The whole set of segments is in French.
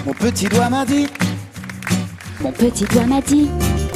Mon petit doigt m'a dit. Mon petit doigt m'a dit.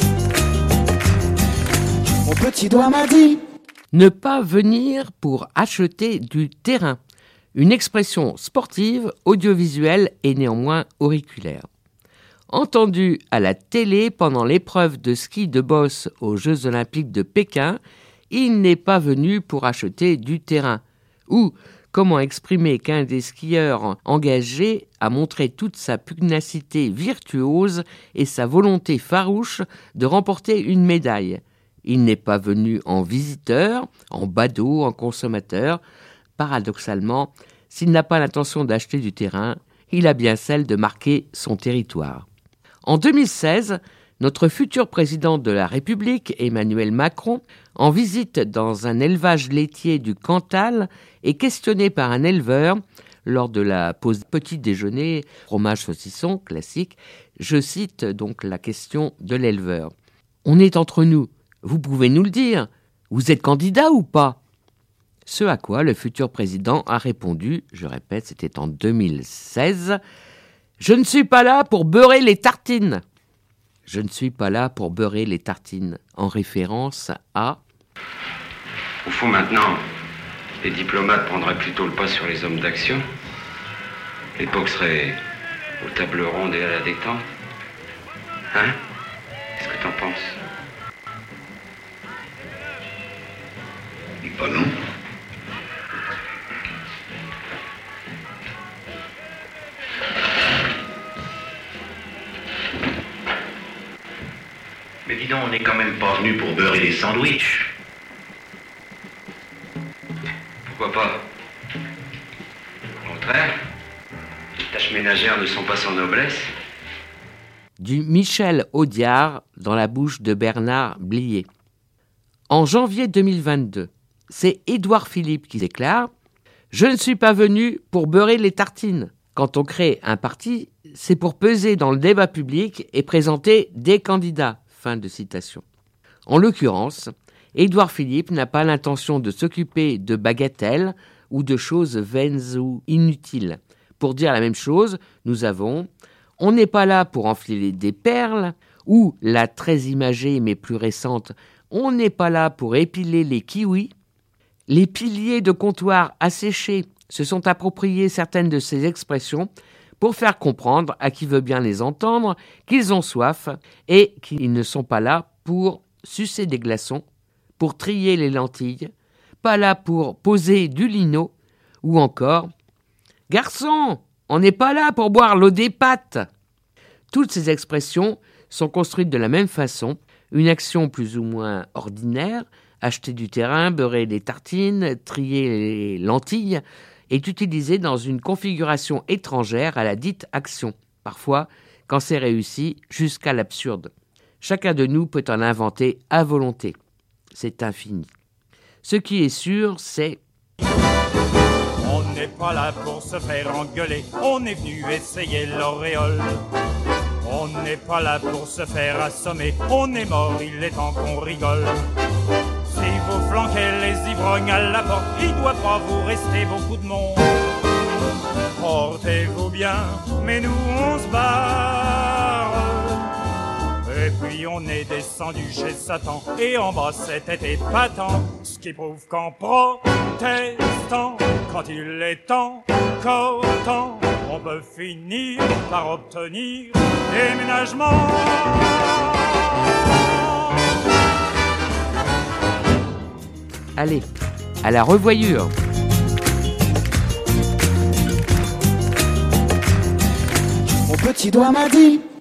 Mon petit doigt m'a dit. Ne pas venir pour acheter du terrain. Une expression sportive, audiovisuelle et néanmoins auriculaire. Entendue à la télé pendant l'épreuve de ski de boss aux Jeux Olympiques de Pékin, il n'est pas venu pour acheter du terrain. Ou comment exprimer qu'un des skieurs engagés a montré toute sa pugnacité virtuose et sa volonté farouche de remporter une médaille. Il n'est pas venu en visiteur, en badaud, en consommateur. Paradoxalement, s'il n'a pas l'intention d'acheter du terrain, il a bien celle de marquer son territoire. En 2016, notre futur président de la République, Emmanuel Macron, en visite dans un élevage laitier du Cantal, est questionné par un éleveur lors de la pause petit déjeuner, fromage saucisson classique. Je cite donc la question de l'éleveur. « On est entre nous. Vous pouvez nous le dire. Vous êtes candidat ou pas ?» Ce à quoi le futur président a répondu, je répète, c'était en 2016, « Je ne suis pas là pour beurrer les tartines. » Je ne suis pas là pour beurrer les tartines, en référence à... Au fond, maintenant, les diplomates prendraient plutôt le pas sur les hommes d'action. L'époque serait aux tables rondes et à la détente. Hein? Qu'est-ce que t'en penses? Dis pas non. Mais dis donc, on n'est quand même pas venu pour beurrer les sandwichs. Pourquoi pas? Au contraire, les tâches ménagères ne sont pas sans noblesse. Du Michel Audiard dans la bouche de Bernard Blier. En janvier 2022, c'est Édouard Philippe qui déclare « Je ne suis pas venu pour beurrer les tartines. Quand on crée un parti, c'est pour peser dans le débat public et présenter des candidats. » Fin de citation. En l'occurrence, Édouard Philippe n'a pas l'intention de s'occuper de bagatelles ou de choses vaines ou inutiles. Pour dire la même chose, nous avons « On n'est pas là pour enfiler des perles » ou la très imagée mais plus récente « On n'est pas là pour épiler les kiwis ». Les piliers de comptoir asséchés se sont appropriés certaines de ces expressions pour faire comprendre à qui veut bien les entendre qu'ils ont soif et qu'ils ne sont pas là pour sucer des glaçons, pour trier les lentilles, pas là pour poser du lino, ou encore « Garçon, on n'est pas là pour boire l'eau des pâtes !» Toutes ces expressions sont construites de la même façon, une action plus ou moins ordinaire, acheter du terrain, beurrer les tartines, trier les lentilles, est utilisée dans une configuration étrangère à la dite action, parfois, quand c'est réussi, jusqu'à l'absurde. Chacun de nous peut en inventer à volonté. C'est infini. Ce qui est sûr, c'est... On n'est pas là pour se faire engueuler, on est venu essayer l'auréole. On n'est pas là pour se faire assommer, on est mort, il est temps qu'on rigole. Si vous flanquez les ivrognes à la porte, il doit pas vous rester beaucoup de monde. Portez-vous bien, mais nous on se barre. Et puis on est descendu chez Satan, et en bas c'était épatant. Ce qui prouve qu'en protestant, quand il est encore temps, on peut finir par obtenir déménagement. Allez, à la revoyure. Mon petit doigt m'a dit.